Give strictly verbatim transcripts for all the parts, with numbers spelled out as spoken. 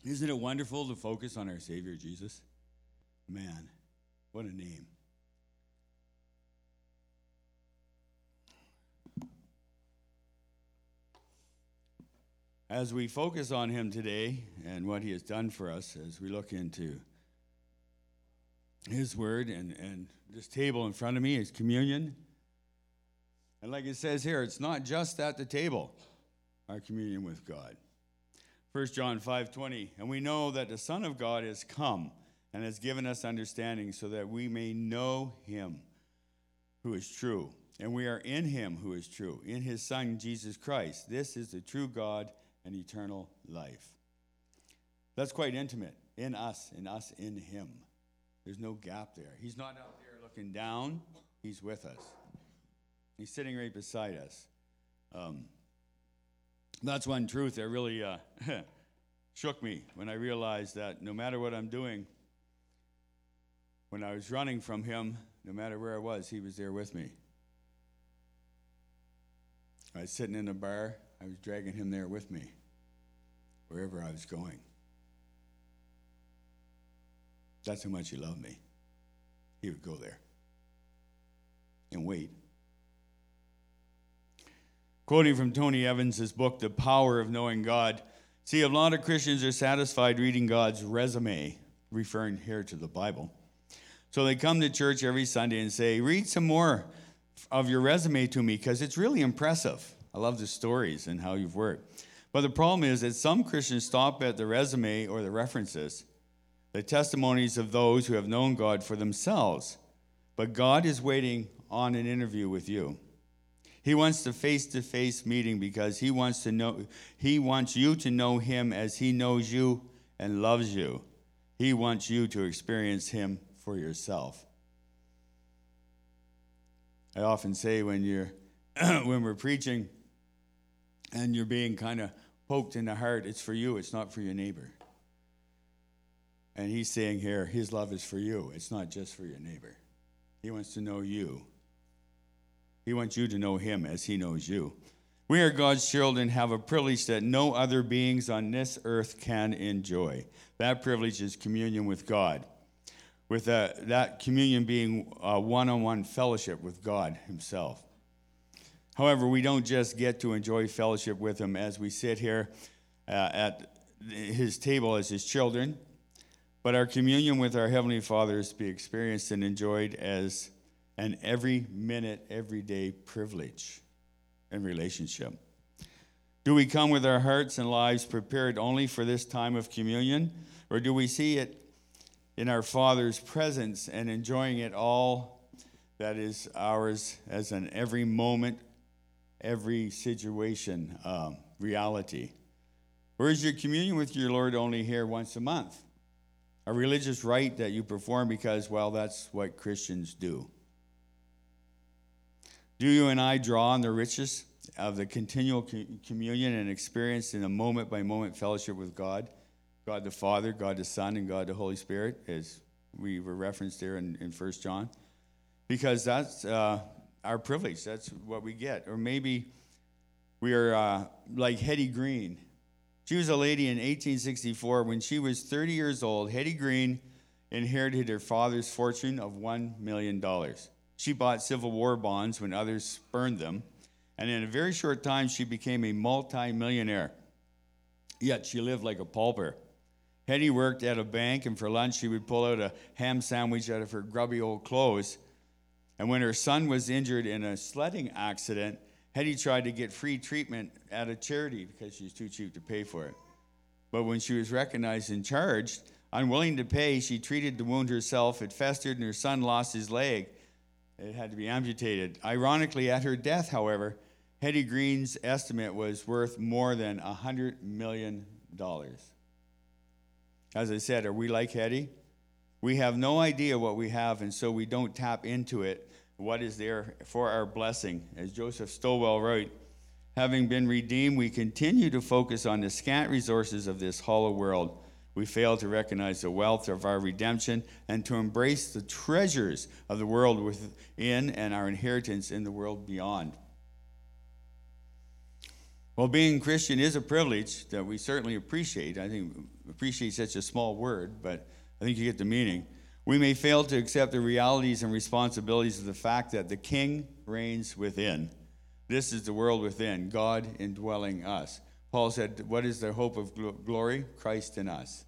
Isn't it wonderful to focus on our Savior Jesus? Man, what a name. As we focus on him today and what he has done for us, as we look into his word and, and this table in front of me is communion. And like it says here, it's not just at the table, our communion with God. First John five twenty, and we know that the Son of God has come and has given us understanding so that we may know him who is true. And we are in him who is true, in his Son, Jesus Christ. This is the true God and eternal life. That's quite intimate. In us, in us, in him. There's no gap there. He's not out there looking down. He's with us. He's sitting right beside us. Um, that's one truth that really uh, shook me when I realized that no matter what I'm doing, when I was running from him, no matter where I was, he was there with me. I was sitting in a bar. I was dragging him there with me, wherever I was going. That's how much he loved me. He would go there and wait. Quoting from Tony Evans' book, The Power of Knowing God. See, a lot of Christians are satisfied reading God's resume, referring here to the Bible. So they come to church every Sunday and say, read some more of your resume to me, because it's really impressive. I love the stories and how you've worked. But the problem is that some Christians stop at the resume or the references, the testimonies of those who have known God for themselves. But God is waiting on an interview with you. He wants the face-to-face meeting because he wants to know, he wants you to know him as he knows you and loves you. He wants you to experience him for yourself. I often say when you're when we're preaching and you're being kind of poked in the heart, it's for you, it's not for your neighbor. And he's saying here, his love is for you. It's not just for your neighbor. He wants to know you. He wants you to know him as he knows you. We are God's children, have a privilege that no other beings on this earth can enjoy. That privilege is communion with God. With uh, that communion being a one-on-one fellowship with God himself. However, we don't just get to enjoy fellowship with him as we sit here uh, at his table as his children, but our communion with our Heavenly Father is to be experienced and enjoyed as an every minute, every day privilege and relationship. Do we come with our hearts and lives prepared only for this time of communion, or do we see it in our Father's presence and enjoying it all that is ours as an every moment, every situation um, reality? Or is your communion with your Lord only here once a month? A religious rite that you perform because, well, that's what Christians do. Do you and I draw on the riches of the continual communion and experience in a moment-by-moment fellowship with God? God the Father, God the Son, and God the Holy Spirit, as we were referenced there in, in First John. Because that's uh, our privilege. That's what we get. Or maybe we are uh, like Hetty Green. She was a lady in eighteen sixty-four. When she was thirty years old, Hetty Green inherited her father's fortune of one million dollars. She bought Civil War bonds when others spurned them. And in a very short time, she became a multi-millionaire. Yet she lived like a pauper. Hetty worked at a bank, and for lunch she would pull out a ham sandwich out of her grubby old clothes. And when her son was injured in a sledding accident, Hetty tried to get free treatment at a charity because she was too cheap to pay for it. But when she was recognized and charged, unwilling to pay, she treated the wound herself. It festered, and her son lost his leg. It had to be amputated. Ironically, at her death, however, Hetty Green's estimate was worth more than one hundred million dollars. As I said, are we like Hetty? We have no idea what we have, and so we don't tap into it, what is there for our blessing. As Joseph Stowell wrote, having been redeemed, we continue to focus on the scant resources of this hollow world. We fail to recognize the wealth of our redemption and to embrace the treasures of the world within and our inheritance in the world beyond. Well, being Christian is a privilege that we certainly appreciate. I think appreciate such a small word, but I think you get the meaning. We may fail to accept the realities and responsibilities of the fact that the King reigns within. This is the world within, God indwelling us. Paul said, what is the hope of glory? Christ in us.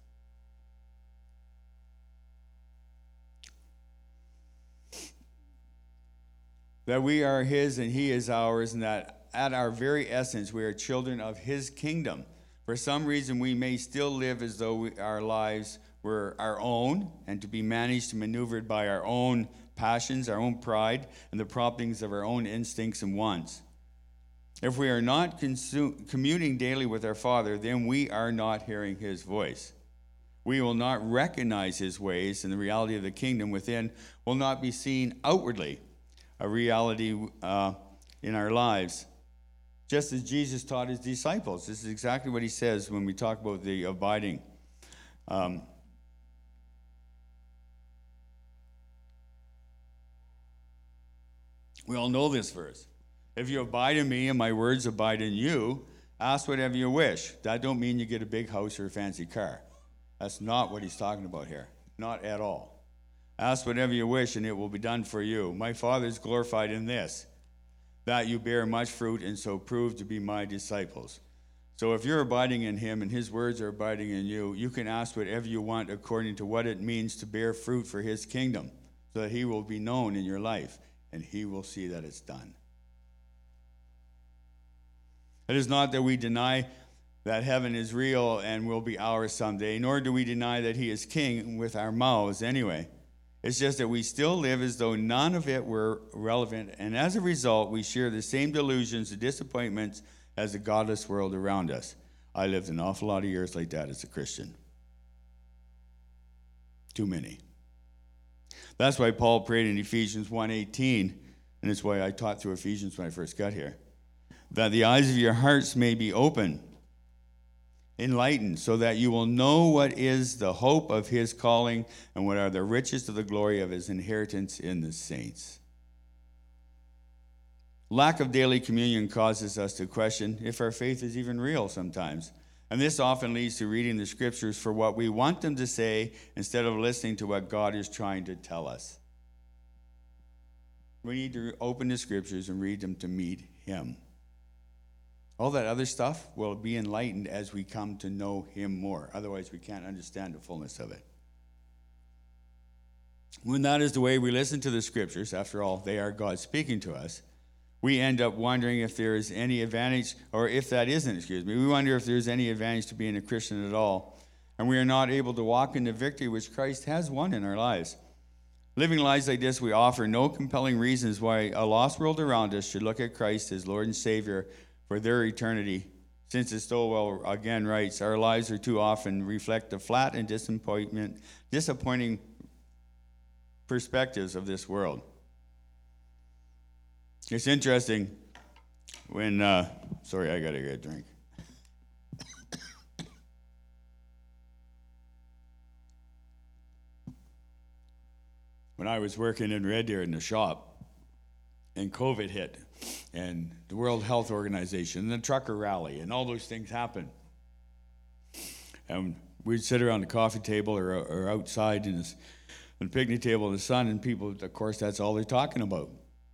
That we are his and he is ours, and that at our very essence we are children of his kingdom. For some reason we may still live as though we, our lives were our own and to be managed and maneuvered by our own passions, our own pride, and the promptings of our own instincts and wants. If we are not consu- communing daily with our Father, then we are not hearing his voice. We will not recognize his ways, and the reality of the kingdom within will not be seen outwardly, a reality uh, in our lives. Just as Jesus taught his disciples. This is exactly what he says when we talk about the abiding. Um, we all know this verse. If you abide in me and my words abide in you, ask whatever you wish. That don't mean you get a big house or a fancy car. That's not what he's talking about here. Not at all. Ask whatever you wish and it will be done for you. My Father is glorified in this, that you bear much fruit and so prove to be my disciples. So if you're abiding in him and his words are abiding in you, you can ask whatever you want according to what it means to bear fruit for his kingdom, so that he will be known in your life and he will see that it's done. It is not that we deny that heaven is real and will be ours someday, nor do we deny that he is king with our mouths anyway. It's just that we still live as though none of it were relevant, and as a result, we share the same delusions and disappointments as the godless world around us. I lived an awful lot of years like that as a Christian. Too many. That's why Paul prayed in Ephesians one eighteen, and it's why I taught through Ephesians when I first got here, that the eyes of your hearts may be open, enlightened, so that you will know what is the hope of his calling and what are the riches of the glory of his inheritance in the saints. Lack of daily communion causes us to question if our faith is even real sometimes. And this often leads to reading the scriptures for what we want them to say instead of listening to what God is trying to tell us. We need to open the scriptures and read them to meet him. All that other stuff will be enlightened as we come to know him more. Otherwise, we can't understand the fullness of it. When that is the way we listen to the scriptures, after all, they are God speaking to us, we end up wondering if there is any advantage, or if that isn't, excuse me, we wonder if there's any advantage to being a Christian at all. And we are not able to walk in the victory which Christ has won in our lives. Living lives like this, we offer no compelling reasons why a lost world around us should look at Christ as Lord and Savior for their eternity. Since, as Stowell again writes, our lives are too often reflect the flat and disappointment, disappointing perspectives of this world. It's interesting when, uh, sorry, I gotta get a drink. When I was working in Red Deer in the shop, and COVID hit, and the World Health Organization, and the trucker rally, and all those things happened. And we'd sit around the coffee table or, or outside in this, on the picnic table in the sun, and people, of course, that's all they're talking about.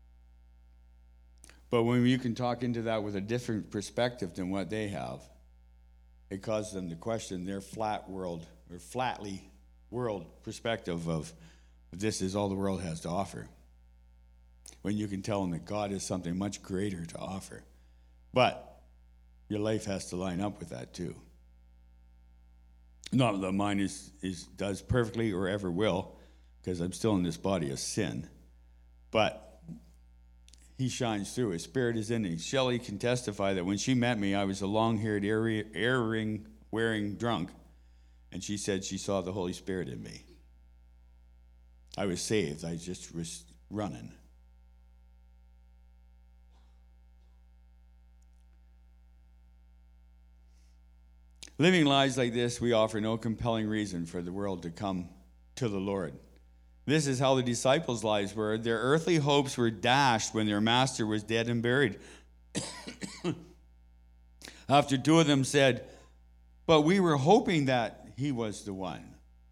But when you can talk into that with a different perspective than what they have, it causes them to question their flat world, or flatly world perspective of this is all the world has to offer. When you can tell them that God has something much greater to offer. But your life has to line up with that too. Not that mine is, is does perfectly or ever will, because I'm still in this body of sin. But he shines through. His spirit is in me. Shelley can testify that when she met me, I was a long-haired, earring-wearing drunk, and she said she saw the Holy Spirit in me. I was saved. I just was running. Living lives like this, we offer no compelling reason for the world to come to the Lord. This is how the disciples' lives were. Their earthly hopes were dashed when their master was dead and buried. After two of them said, but we were hoping that he was the one.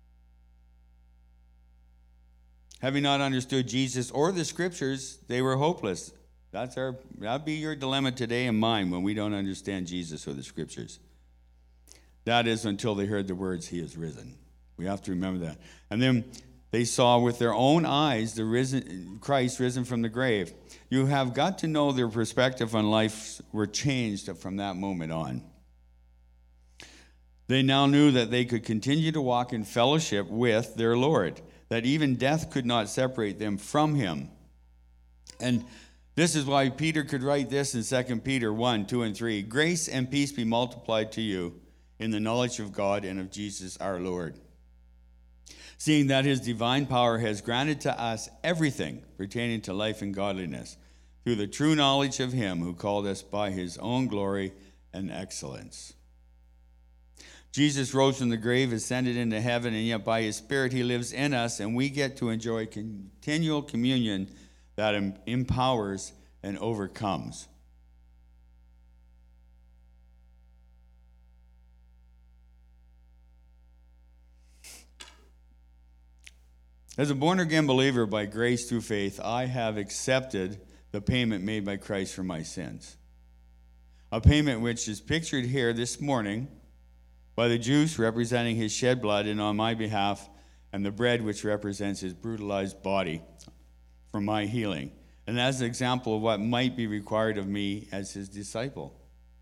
Having not understood Jesus or the scriptures, they were hopeless. That's our, that'd be your dilemma today and mine when we don't understand Jesus or the scriptures. That is until they heard the words, he is risen. We have to remember that. And then they saw with their own eyes the risen Christ risen from the grave. You have got to know their perspective on life were changed from that moment on. They now knew that they could continue to walk in fellowship with their Lord, that even death could not separate them from him. And this is why Peter could write this in Second Peter one, two, and three. Grace and peace be multiplied to you in the knowledge of God and of Jesus our Lord. Seeing that his divine power has granted to us everything pertaining to life and godliness, through the true knowledge of him who called us by his own glory and excellence. Jesus rose from the grave, ascended into heaven, and yet by his Spirit he lives in us, and we get to enjoy continual communion that empowers and overcomes. As a born-again believer by grace through faith, I have accepted the payment made by Christ for my sins. A payment which is pictured here this morning by the juice representing his shed blood and on my behalf, and the bread which represents his brutalized body for my healing, and as an example of what might be required of me as his disciple.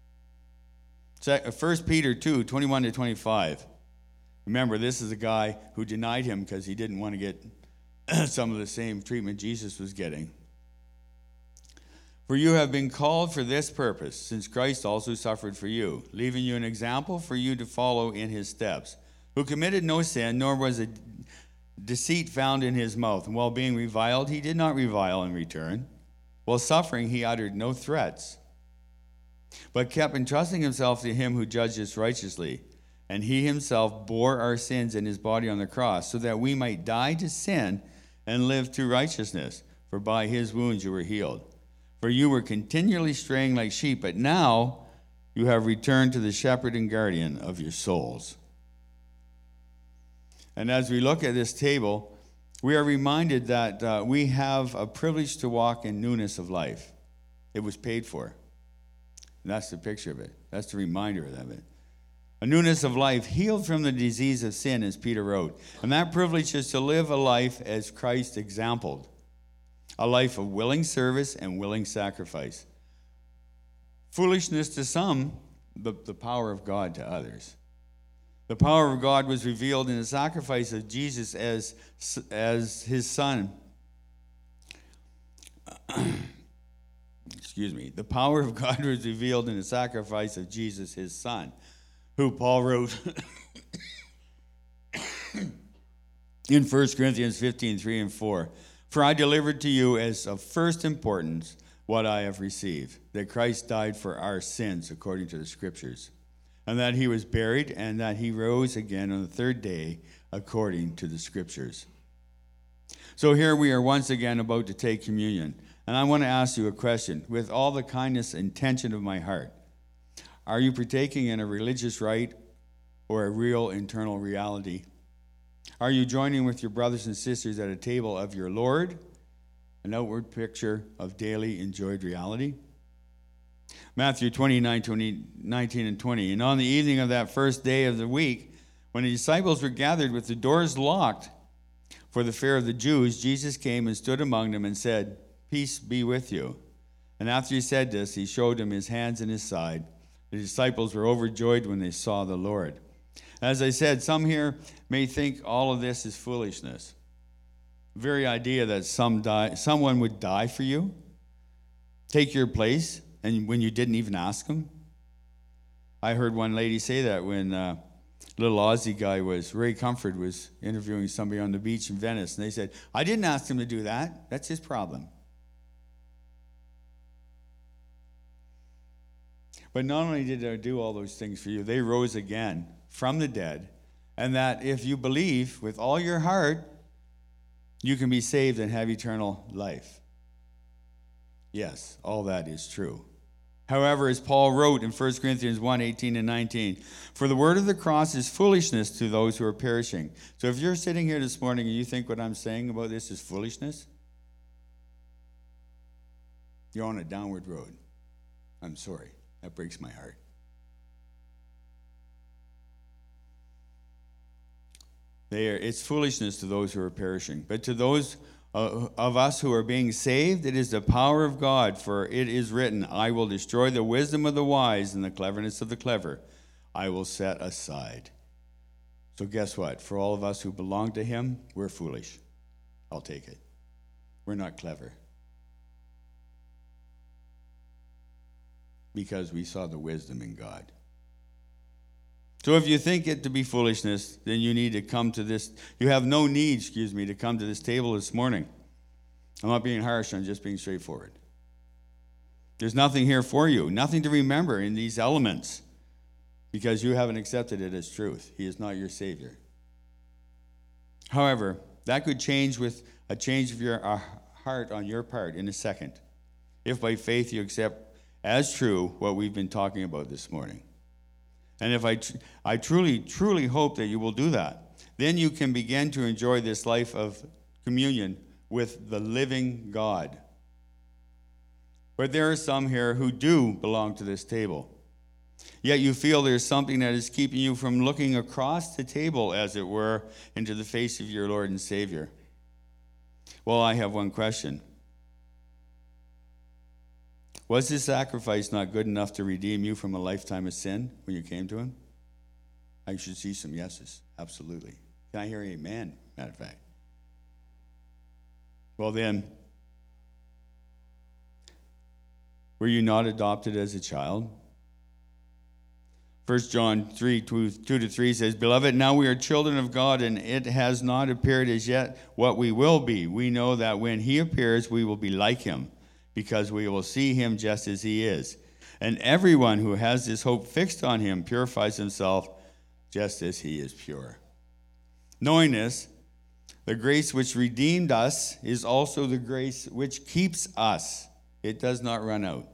First Peter two, twenty-one to twenty-five. Remember, this is a guy who denied him because he didn't want to get some of the same treatment Jesus was getting. For you have been called for this purpose, since Christ also suffered for you, leaving you an example for you to follow in his steps, who committed no sin, nor was a deceit found in his mouth. And while being reviled, he did not revile in return. While suffering, he uttered no threats, but kept entrusting himself to him who judges righteously. And he himself bore our sins in his body on the cross, so that we might die to sin and live to righteousness. For by his wounds you were healed. For you were continually straying like sheep, but now you have returned to the shepherd and guardian of your souls. And as we look at this table, we are reminded that uh, we have a privilege to walk in newness of life. It was paid for. And that's the picture of it. That's the reminder of it. A newness of life, healed from the disease of sin, as Peter wrote. And that privilege is to live a life as Christ exampled. A life of willing service and willing sacrifice. Foolishness to some, but the power of God to others. The power of God was revealed in the sacrifice of Jesus as, as his son. Excuse me. The power of God was revealed in the sacrifice of Jesus, his son, who Paul wrote in First Corinthians fifteen, three and four. For I delivered to you as of first importance what I have received, that Christ died for our sins according to the Scriptures, and that he was buried, and that he rose again on the third day according to the Scriptures. So here we are once again about to take communion, and I want to ask you a question. With all the kindness and intention of my heart, are you partaking in a religious rite or a real internal reality? Are you joining with your brothers and sisters at a table of your Lord, an outward picture of daily enjoyed reality? Matthew twenty-nine, twenty, nineteen and twenty. And on the evening of that first day of the week, when the disciples were gathered with the doors locked for the fear of the Jews, Jesus came and stood among them and said, "Peace be with you." And after he said this, he showed them his hands and his side. The disciples were overjoyed when they saw the Lord. As I said, some here may think all of this is foolishness. The very idea that some die, someone would die for you, take your place, and when you didn't even ask them. I heard one lady say that when uh, little Aussie guy was, Ray Comfort was interviewing somebody on the beach in Venice, and they said, "I didn't ask him to do that. That's his problem." But not only did they do all those things for you, they rose again from the dead, and that if you believe with all your heart, you can be saved and have eternal life. Yes, all that is true. However, as Paul wrote in First Corinthians one, eighteen and nineteen, for the word of the cross is foolishness to those who are perishing. So if you're sitting here this morning and you think what I'm saying about this is foolishness, you're on a downward road. I'm sorry. That breaks my heart. They are, it's foolishness to those who are perishing. But to those uh, of us who are being saved, it is the power of God. For it is written, I will destroy the wisdom of the wise and the cleverness of the clever. I will set aside. So guess what? For all of us who belong to him, we're foolish. I'll take it. We're not clever. Because we saw the wisdom in God. So if you think it to be foolishness, then you need to come to this. You have no need, excuse me, to come to this table this morning. I'm not being harsh, I'm just being straightforward. There's nothing here for you, nothing to remember in these elements, because you haven't accepted it as truth. He is not your Savior. However, that could change with a change of your uh, heart on your part in a second, if by faith you accept as true what we've been talking about this morning. And if I, tr- I truly, truly hope that you will do that, then you can begin to enjoy this life of communion with the living God. But there are some here who do belong to this table. Yet you feel there's something that is keeping you from looking across the table, as it were, into the face of your Lord and Savior. Well, I have one question. Was this sacrifice not good enough to redeem you from a lifetime of sin when you came to him? I should see some yeses. Absolutely. Can I hear amen? Matter of fact. Well then, were you not adopted as a child? First John three, two to three says, Beloved, now we are children of God, and it has not appeared as yet what we will be. We know that when he appears, we will be like him, because we will see him just as he is. And everyone who has this hope fixed on him purifies himself just as he is pure. Knowing this, the grace which redeemed us is also the grace which keeps us. It does not run out.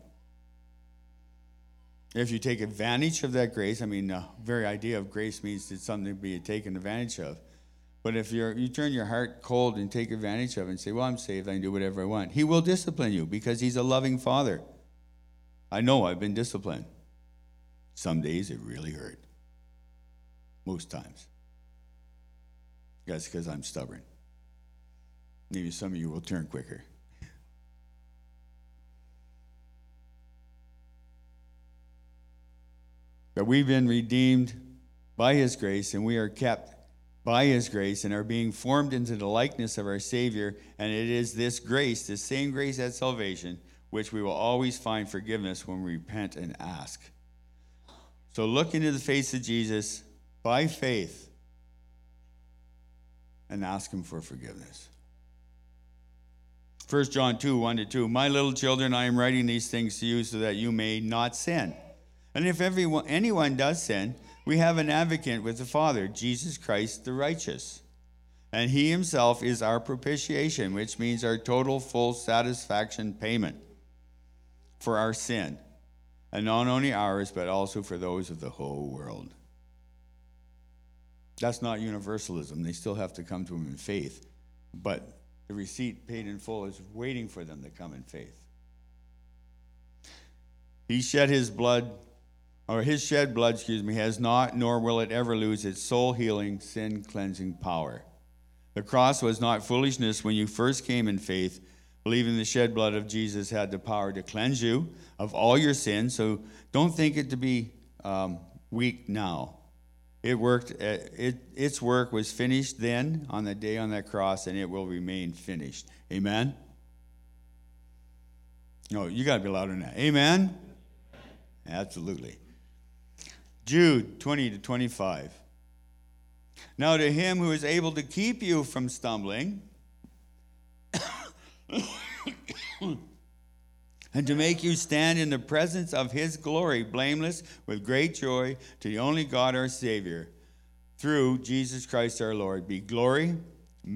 If you take advantage of that grace, I mean, the very idea of grace means it's something to be taken advantage of. But if you're, you turn your heart cold and take advantage of it and say, well, I'm saved, I can do whatever I want, he will discipline you because he's a loving father. I know I've been disciplined. Some days it really hurt. Most times. That's because I'm stubborn. Maybe some of you will turn quicker. But we've been redeemed by his grace, and we are kept by his grace and are being formed into the likeness of our Savior. And it is this grace, this same grace at salvation, which we will always find forgiveness when we repent and ask. So look into the face of Jesus by faith and ask him for forgiveness. First John two, one to two, My little children, I am writing these things to you so that you may not sin. And if everyone, anyone does sin, we have an advocate with the Father, Jesus Christ the righteous. And he himself is our propitiation, which means our total full satisfaction payment for our sin. And not only ours, but also for those of the whole world. That's not universalism. They still have to come to him in faith. But the receipt paid in full is waiting for them to come in faith. He shed his blood or his shed blood, excuse me, has not, nor will it ever lose its soul-healing, sin-cleansing power. The cross was not foolishness when you first came in faith, believing the shed blood of Jesus had the power to cleanse you of all your sins, so don't think it to be um, weak now. It worked. Uh, it, its work was finished then on the day on that cross, and it will remain finished. Amen? No, you got to be louder than that. Amen? Absolutely. Jude twenty to twenty-five. Now to him who is able to keep you from stumbling and to make you stand in the presence of his glory, blameless, with great joy, to the only God our Savior, through Jesus Christ our Lord, be glory,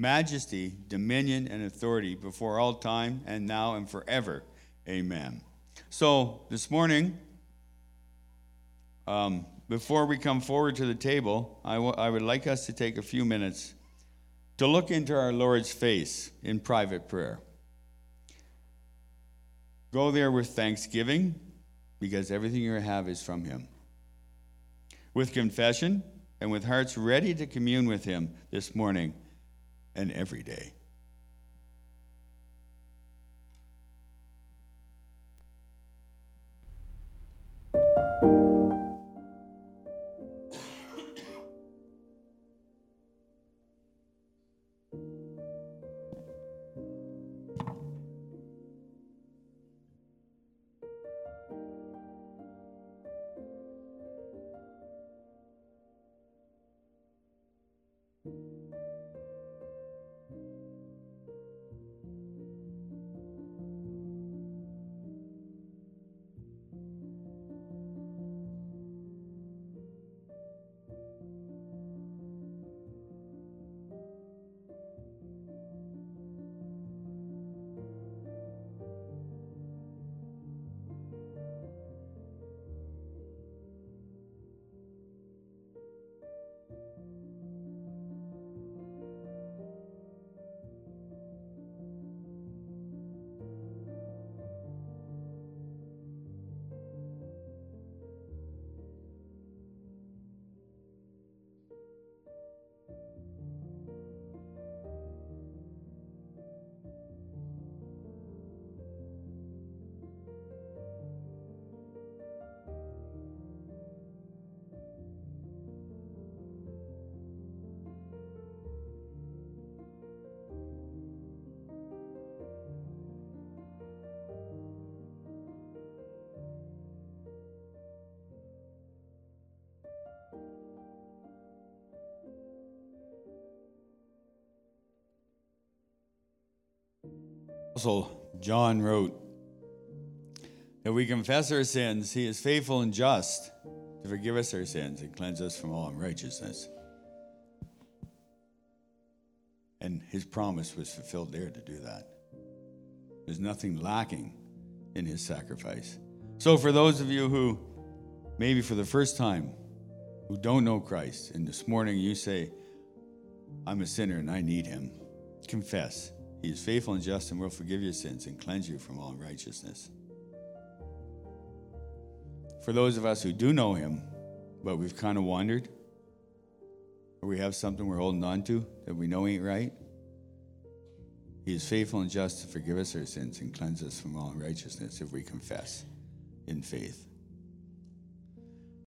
majesty, dominion, and authority before all time and now and forever. Amen. So this morning, um, before we come forward to the table, I, w- I would like us to take a few minutes to look into our Lord's face in private prayer. Go there with thanksgiving, because everything you have is from him. With confession, and with hearts ready to commune with him this morning and every day. Also, John wrote that we confess our sins. He is faithful and just to forgive us our sins and cleanse us from all unrighteousness. And his promise was fulfilled there to do that. There's nothing lacking in his sacrifice. So for those of you who, maybe for the first time, who don't know Christ, and this morning you say, I'm a sinner and I need him, confess. He is faithful and just and will forgive your sins and cleanse you from all unrighteousness. For those of us who do know him, but we've kind of wandered, or we have something we're holding on to that we know ain't right, he is faithful and just to forgive us our sins and cleanse us from all unrighteousness if we confess in faith.